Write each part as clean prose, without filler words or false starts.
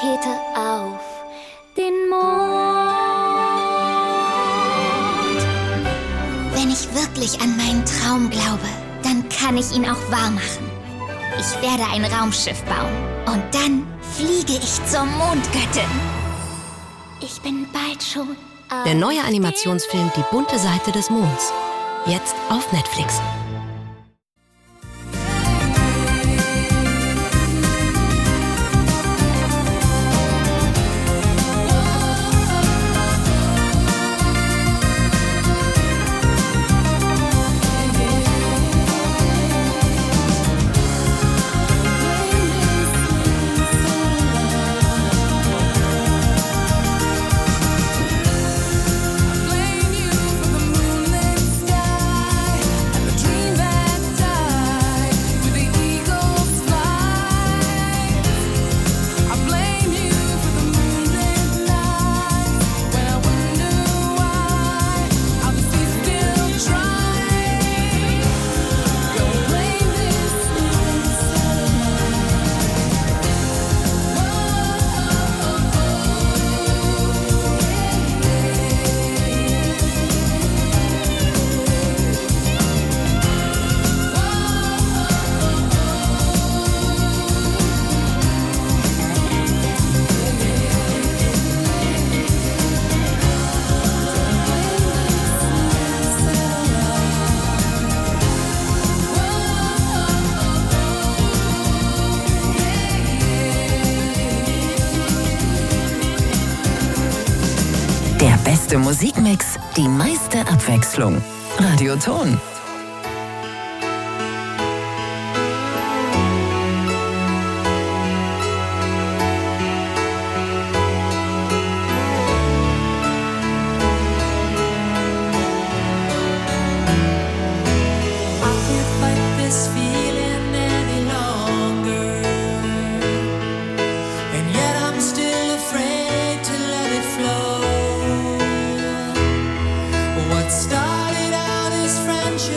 Rakete auf den Mond. Wenn ich wirklich an meinen Traum glaube, dann kann ich ihn auch wahr machen. Ich werde ein Raumschiff bauen und dann fliege ich zur Mondgöttin. Ich bin bald schon auf Der neue Animationsfilm Die bunte Seite des Monds. Jetzt auf Netflix. Der beste Musikmix, die meiste Abwechslung. Radioton. What started out as friendship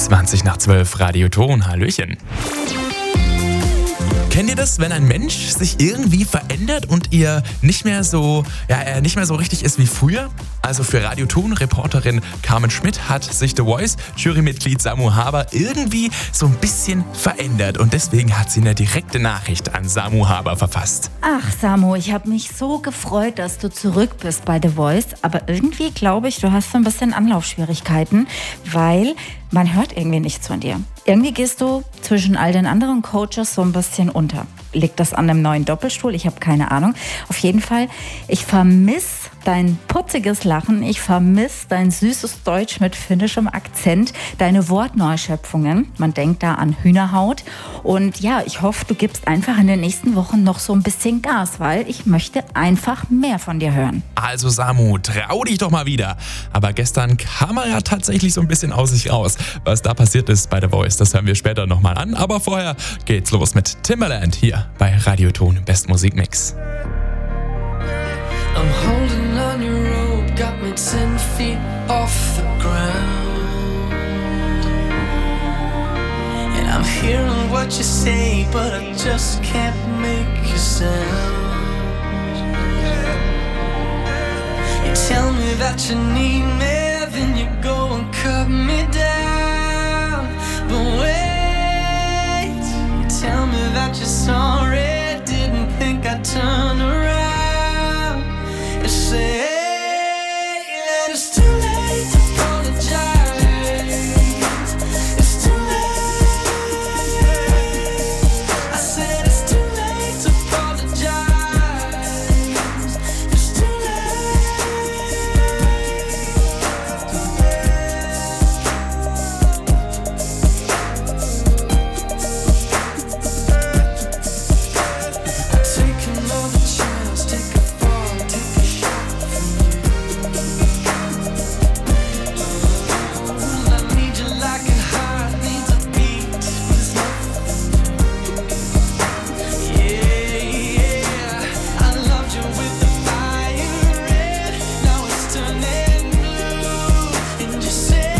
20 nach 12, Radio Ton, Hallöchen. Kennt ihr das, wenn ein Mensch sich irgendwie verändert und er nicht mehr so richtig ist wie früher? Also für Radio Ton Reporterin Carmen Schmidt hat sich The Voice Jurymitglied Samu Haber irgendwie so ein bisschen verändert und deswegen hat sie eine direkte Nachricht an Samu Haber verfasst. Ach Samu, ich habe mich so gefreut, dass du zurück bist bei The Voice, aber irgendwie glaube ich, du hast so ein bisschen Anlaufschwierigkeiten, weil man hört irgendwie nichts von dir. Irgendwie gehst du zwischen all den anderen Coaches so ein bisschen unter. Liegt das an einem neuen Doppelstuhl? Ich habe keine Ahnung. Auf jeden Fall, ich vermisse dein putziges Lachen, ich vermisse dein süßes Deutsch mit finnischem Akzent, deine Wortneuschöpfungen. Man denkt da an Hühnerhaut. Und ja, ich hoffe, du gibst einfach in den nächsten Wochen noch so ein bisschen Gas, weil ich möchte einfach mehr von dir hören. Also Samu, trau dich doch mal wieder. Aber gestern kam er ja tatsächlich so ein bisschen aus sich raus. Was da passiert ist bei The Voice, das hören wir später nochmal an. Aber vorher geht's los mit Timbaland hier bei Radio Ton im Best Musikmix. I'm holding on your rope, got me 10 feet off the ground. And I'm hearing what you say, but I just can't make you sound. You tell me that you need me, then you go and cut me down. But wait, you tell me that you're sorry, didn't think I'd turn around. You say that it's too late to apologize. It's too late. I said it's too late to apologize. It's too take another chance, take a fall, take a shot from you. I need you like a heart needs a beat. There's nothing. Yeah, I loved you with the fire red. Now it's turning blue. And you say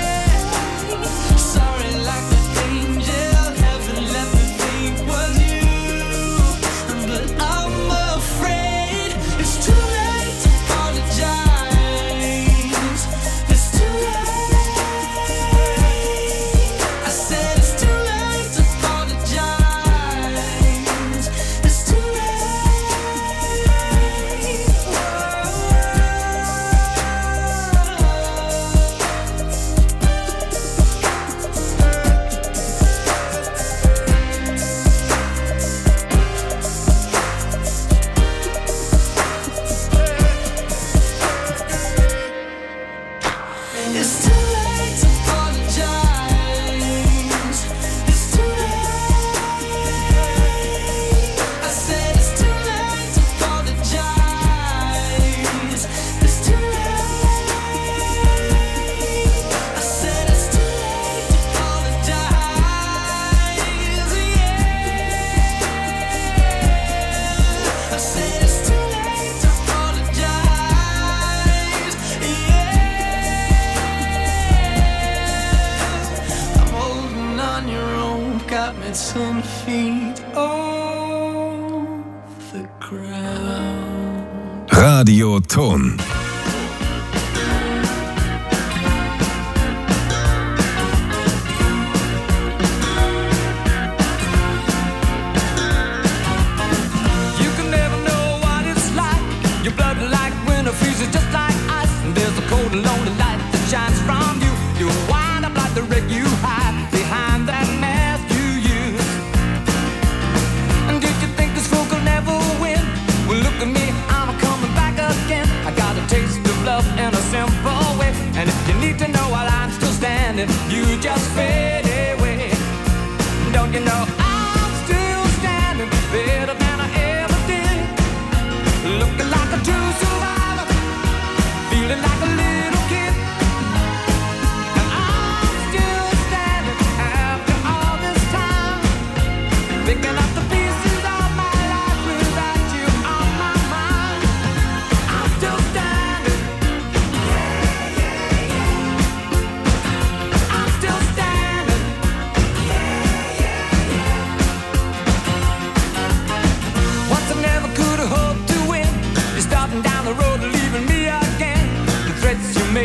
sorry like an angel. Heaven let me think was you. But I'm afraid it's too late to apologize. It's too late. I said it's too late to apologize. It's too late. It's too late to apologize. It's too late. I said it's too late to apologize. It's too late. I said it's too late to apologize. Yeah. I said it's too late to apologize. Yeah. I'm holding on your rope, got me 10 feet off the ground. Radio Ton. You can never know what it's like. Your blood like winter freezes just like ice. And there's a cold and lonely light that shines from you. You wind up like the wreck you hide behind that mask you use. And did you think this fool could never win? Well, look at me, I'm coming back again. I got a taste of love in a simple way. And if you need to know while I'm still standing, you just fade away. Don't you know I'm still standing better than I ever did? Looking like a true survivor, feeling like a little kid. And I'm still standing after all this time, picking up the pieces of my life without you on my mind. I'm still standing. I'm still standing.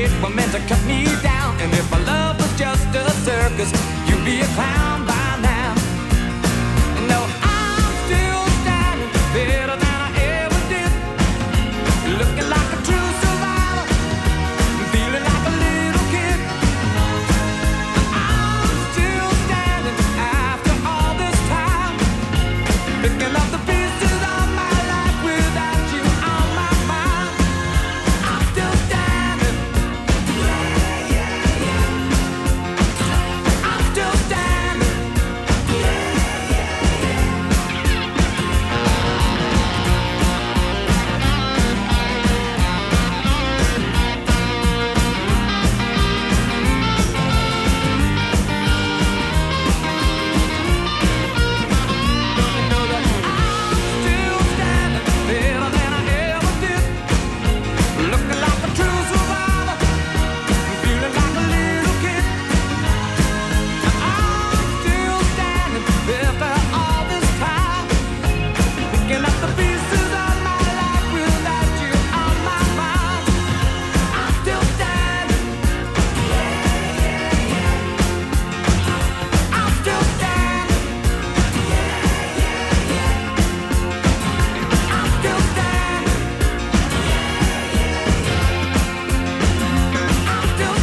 it were meant to cut me down. And if my love was just a circus, you'd be a clown by now. No, I'm still standing better than I ever did. Looking like a true survivor, feeling like a little kid. I'm still standing after all this time, picking up the pieces of my life without you on my mind. I'm still standing. Yeah, yeah, yeah. I'm still standing. Yeah, yeah, yeah. Still standing better than I ever did. Looking like a true survivor, feeling like a little kid. I'm still standing after all this time, picking up the pieces of my life without you on my mind. I'm still standing. Yeah, yeah, yeah. I'm still standing. Yeah, yeah, yeah. I'm still standing. I'm still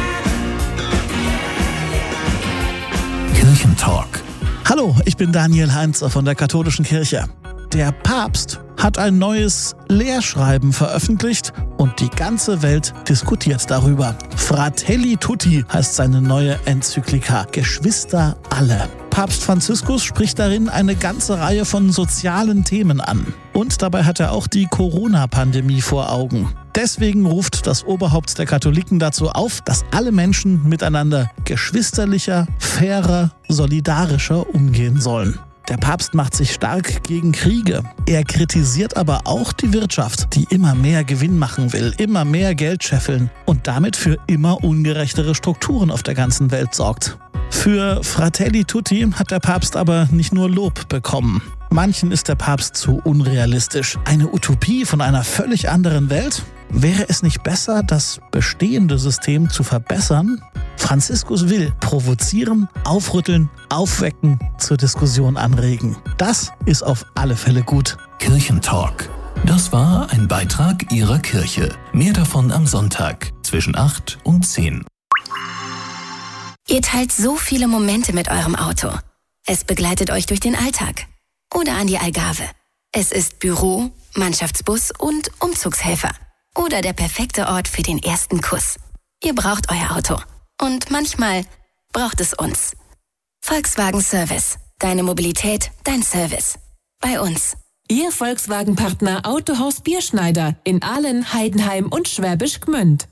standing. Kirchentalk. Hallo, ich bin Daniel Heinzer von der Katholischen Kirche. Der Papst hat ein neues Lehrschreiben veröffentlicht und die ganze Welt diskutiert darüber. Fratelli Tutti heißt seine neue Enzyklika. Geschwister alle. Papst Franziskus spricht darin eine ganze Reihe von sozialen Themen an. Und dabei hat er auch die Corona-Pandemie vor Augen. Deswegen ruft das Oberhaupt der Katholiken dazu auf, dass alle Menschen miteinander geschwisterlicher, fairer, solidarischer umgehen sollen. Der Papst macht sich stark gegen Kriege. Er kritisiert aber auch die Wirtschaft, die immer mehr Gewinn machen will, immer mehr Geld scheffeln und damit für immer ungerechtere Strukturen auf der ganzen Welt sorgt. Für Fratelli Tutti hat der Papst aber nicht nur Lob bekommen. Manchen ist der Papst zu unrealistisch. Eine Utopie von einer völlig anderen Welt? Wäre es nicht besser, das bestehende System zu verbessern? Franziskus will provozieren, aufrütteln, aufwecken, zur Diskussion anregen. Das ist auf alle Fälle gut. Kirchentalk. Das war ein Beitrag Ihrer Kirche. Mehr davon am Sonntag zwischen 8 und 10. Ihr teilt so viele Momente mit eurem Auto. Es begleitet euch durch den Alltag. Oder an die Algarve. Es ist Büro, Mannschaftsbus und Umzugshelfer. Oder der perfekte Ort für den ersten Kuss. Ihr braucht euer Auto. Und manchmal braucht es uns. Volkswagen Service. Deine Mobilität, dein Service. Bei uns. Ihr Volkswagen-Partner Autohaus Bierschneider in Ahlen, Heidenheim und Schwäbisch Gmünd.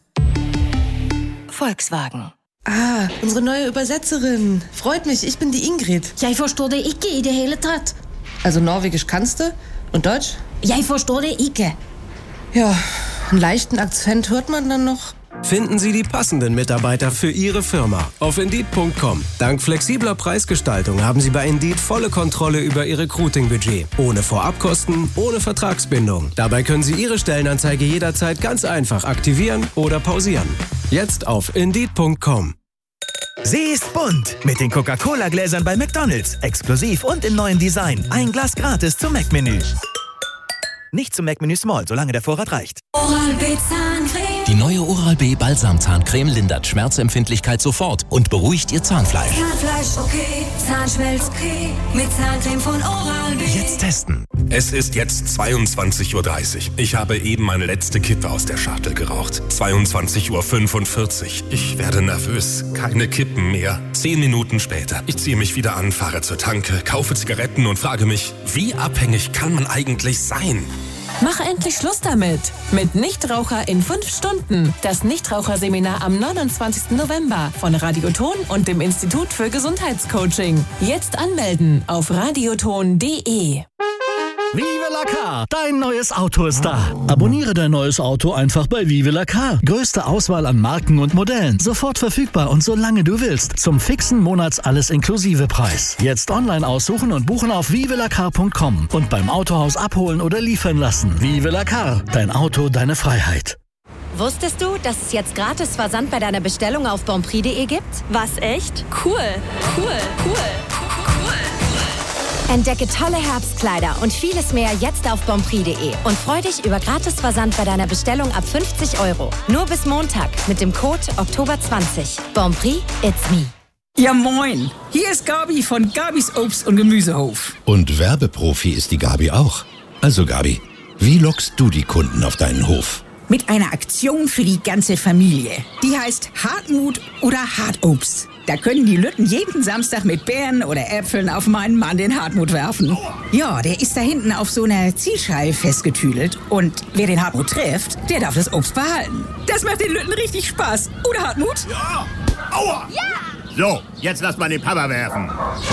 Volkswagen. Ah, unsere neue Übersetzerin. Freut mich, ich bin die Ingrid. Jij versteht die ikke in de hele tat. Also Norwegisch kannst du? Und Deutsch? Jij versteht die ikke. Ja, einen leichten Akzent hört man dann noch. Finden Sie die passenden Mitarbeiter für Ihre Firma auf Indeed.com. Dank flexibler Preisgestaltung haben Sie bei Indeed volle Kontrolle über Ihr Recruiting-Budget. Ohne Vorabkosten, ohne Vertragsbindung. Dabei können Sie Ihre Stellenanzeige jederzeit ganz einfach aktivieren oder pausieren. Jetzt auf Indeed.com. Sie ist bunt mit den Coca-Cola-Gläsern bei McDonald's. Exklusiv und im neuen Design. Ein Glas gratis zum Mac-Menü. Nicht zum Mac-Menü Small, solange der Vorrat reicht. Oral-B Zahncreme. Die neue Oral-B Balsam-Zahncreme lindert Schmerzempfindlichkeit sofort und beruhigt Ihr Zahnfleisch. Zahnfleisch okay, Zahnschmelz okay. Mit Zahncreme von Oral-B. Jetzt testen. Es ist jetzt 22:30 Uhr. Ich habe eben meine letzte Kippe aus der Schachtel geraucht. 22:45 Uhr. Ich werde nervös. Keine Kippen mehr. 10 Minuten später. Ich ziehe mich wieder an, fahre zur Tanke, kaufe Zigaretten und frage mich, wie abhängig kann man eigentlich sein? Mach endlich Schluss damit. Mit Nichtraucher in 5 Stunden. Das Nichtraucherseminar am 29. November von Radioton und dem Institut für Gesundheitscoaching. Jetzt anmelden auf radioton.de. Vive la Car, dein neues Auto ist da. Abonniere dein neues Auto einfach bei Vive la Car. Größte Auswahl an Marken und Modellen. Sofort verfügbar und solange du willst. Zum fixen Monats-Alles-Inklusive-Preis. Jetzt online aussuchen und buchen auf vivelacar.com und beim Autohaus abholen oder liefern lassen. Vive la Car, dein Auto, deine Freiheit. Wusstest du, dass es jetzt gratis Versand bei deiner Bestellung auf bonprix.de gibt? Was, echt? Cool. Entdecke tolle Herbstkleider und vieles mehr jetzt auf bonprix.de und freu dich über gratis Versand bei deiner Bestellung ab 50 €. Nur bis Montag mit dem Code Oktober20. Bonprix, it's me. Ja moin, hier ist Gabi von Gabis Obst- und Gemüsehof. Und Werbeprofi ist die Gabi auch. Also Gabi, wie lockst du die Kunden auf deinen Hof? Mit einer Aktion für die ganze Familie. Die heißt Hartmut oder Hartobst. Da können die Lütten jeden Samstag mit Beeren oder Äpfeln auf meinen Mann den Hartmut werfen. Ja, der ist da hinten auf so einer Zielscheibe festgetüdelt. Und wer den Hartmut trifft, der darf das Obst behalten. Das macht den Lütten richtig Spaß. Oder Hartmut? Ja! Aua! Ja! So, jetzt lass mal den Papa werfen.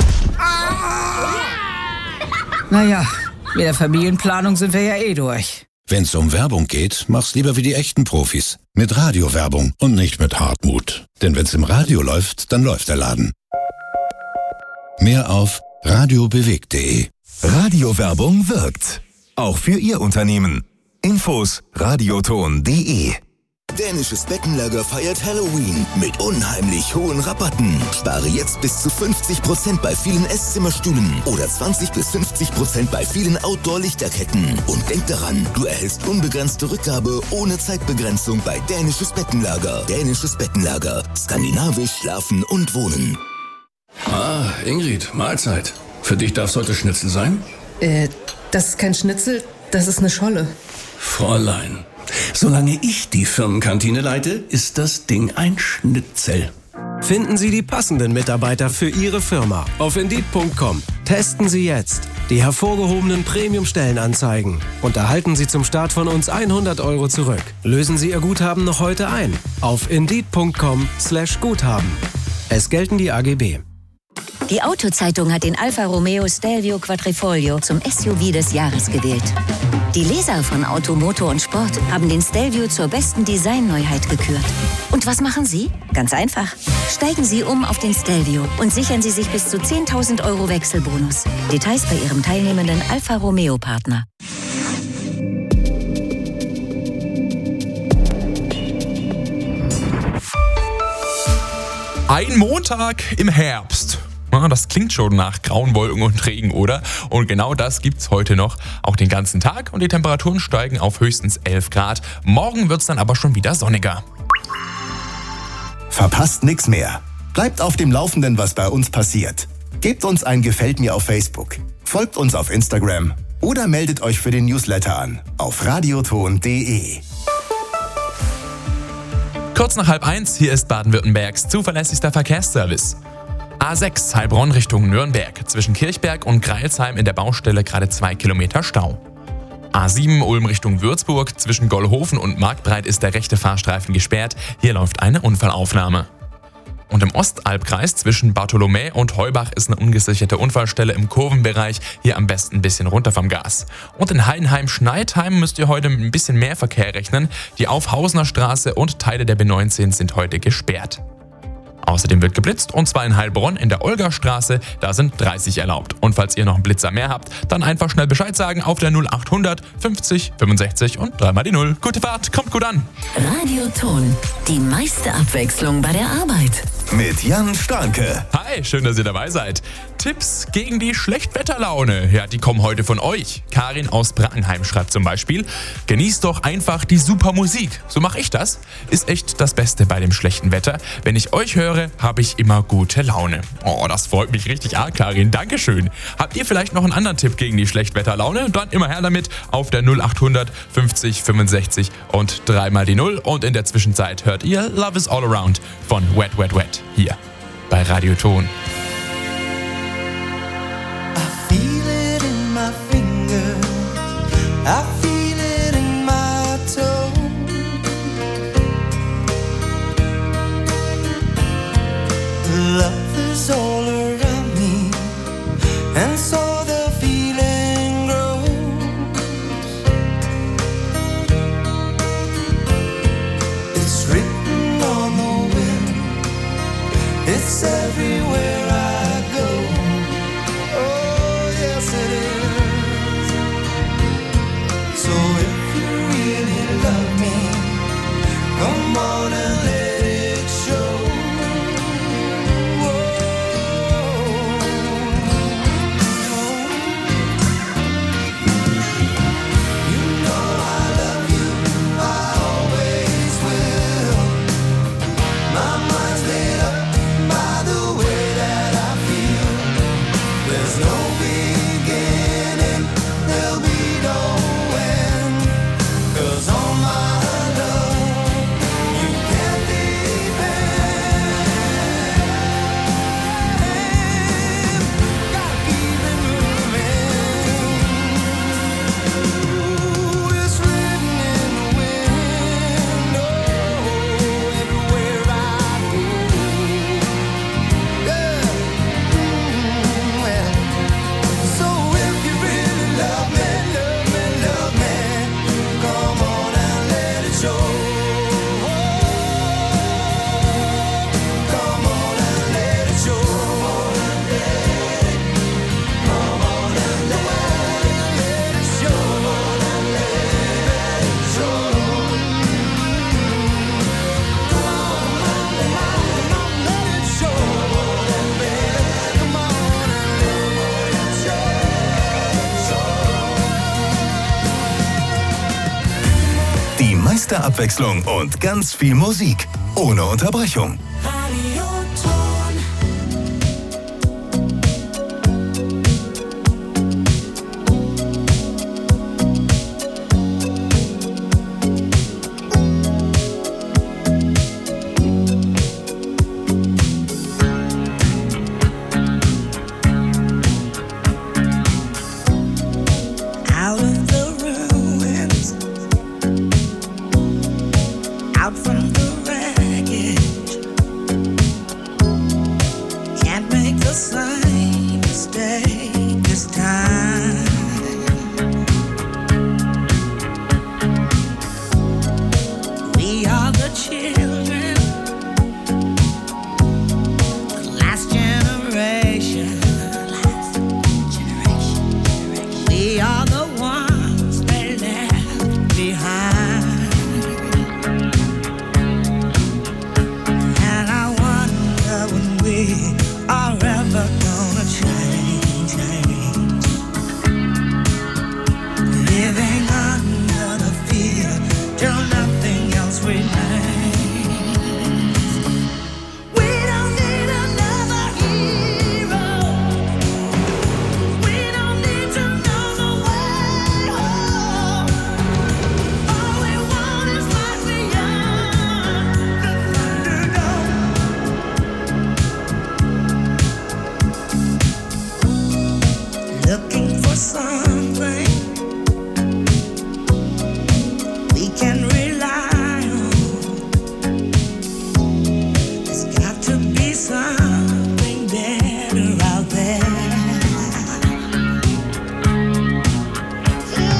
Naja, mit der Familienplanung sind wir ja eh durch. Wenn's um Werbung geht, mach's lieber wie die echten Profis. Mit Radiowerbung und nicht mit Hartmut. Denn wenn's im Radio läuft, dann läuft der Laden. Mehr auf radiobewegt.de. Radiowerbung wirkt. Auch für Ihr Unternehmen. Infos radioton.de. Dänisches Bettenlager feiert Halloween mit unheimlich hohen Rabatten. Spare jetzt bis zu 50% bei vielen Esszimmerstühlen oder 20-50% bei vielen Outdoor-Lichterketten. Und denk daran, du erhältst unbegrenzte Rückgabe ohne Zeitbegrenzung bei Dänisches Bettenlager. Dänisches Bettenlager. Skandinavisch schlafen und wohnen. Ah, Ingrid, Mahlzeit. Für dich darf es heute Schnitzel sein? Das ist kein Schnitzel, das ist eine Scholle. Fräulein, solange ich die Firmenkantine leite, ist das Ding ein Schnitzel. Finden Sie die passenden Mitarbeiter für Ihre Firma auf Indeed.com. Testen Sie jetzt die hervorgehobenen Premium-Stellenanzeigen und erhalten Sie zum Start von uns 100 € zurück. Lösen Sie Ihr Guthaben noch heute ein auf Indeed.com/Guthaben. Es gelten die AGB. Die Autozeitung hat den Alfa Romeo Stelvio Quadrifoglio zum SUV des Jahres gewählt. Die Leser von Auto, Motor und Sport haben den Stelvio zur besten Designneuheit gekürt. Und was machen Sie? Ganz einfach. Steigen Sie um auf den Stelvio und sichern Sie sich bis zu 10.000 € Wechselbonus. Details bei Ihrem teilnehmenden Alfa Romeo Partner. Ein Montag im Herbst. Ja, das klingt schon nach grauen Wolken und Regen, oder? Und genau das gibt's heute noch, auch den ganzen Tag. Und die Temperaturen steigen auf höchstens 11 Grad. Morgen wird's dann aber schon wieder sonniger. Verpasst nix mehr. Bleibt auf dem Laufenden, was bei uns passiert. Gebt uns ein Gefällt mir auf Facebook. Folgt uns auf Instagram. Oder meldet euch für den Newsletter an auf radioton.de. Kurz nach 12:30, hier ist Baden-Württembergs zuverlässigster Verkehrsservice. A6 Heilbronn Richtung Nürnberg. Zwischen Kirchberg und Greilsheim in der Baustelle gerade 2 Kilometer Stau. A7 Ulm Richtung Würzburg. Zwischen Gollhofen und Marktbreit ist der rechte Fahrstreifen gesperrt. Hier läuft eine Unfallaufnahme. Und im Ostalbkreis zwischen Bartholomä und Heubach ist eine ungesicherte Unfallstelle im Kurvenbereich. Hier am besten ein bisschen runter vom Gas. Und in Heidenheim-Schneidheim müsst ihr heute mit ein bisschen mehr Verkehr rechnen. Die Aufhausener Straße und Teile der B19 sind heute gesperrt. Außerdem wird geblitzt, und zwar in Heilbronn in der Olgastraße, da sind 30 erlaubt. Und falls ihr noch einen Blitzer mehr habt, dann einfach schnell Bescheid sagen auf der 0800 50 65 und 3 mal die 0. Gute Fahrt, kommt gut an. Radioton, die meiste Abwechslung bei der Arbeit. Mit Jan Starke. Hi, schön, dass ihr dabei seid. Tipps gegen die Schlechtwetterlaune, ja, die kommen heute von euch. Karin aus Brackenheim schreibt zum Beispiel: Genießt doch einfach die super Musik. So mache ich das. Ist echt das Beste bei dem schlechten Wetter. Wenn ich euch höre, habe ich immer gute Laune. Oh, das freut mich richtig arg, Karin. Dankeschön. Habt ihr vielleicht noch einen anderen Tipp gegen die Schlechtwetterlaune? Dann immer her damit auf der 0800 50 65 und 3 mal die 0. Und in der Zwischenzeit hört ihr Love is All Around von Wet Wet Wet hier bei Radioton. I feel it in my toe. Love is all around me, and so the feeling grows. It's written on the wind, it's everywhere I go. Oh, yes it is. So if you really love me, meiste Abwechslung und ganz viel Musik. Ohne Unterbrechung. There's got to be some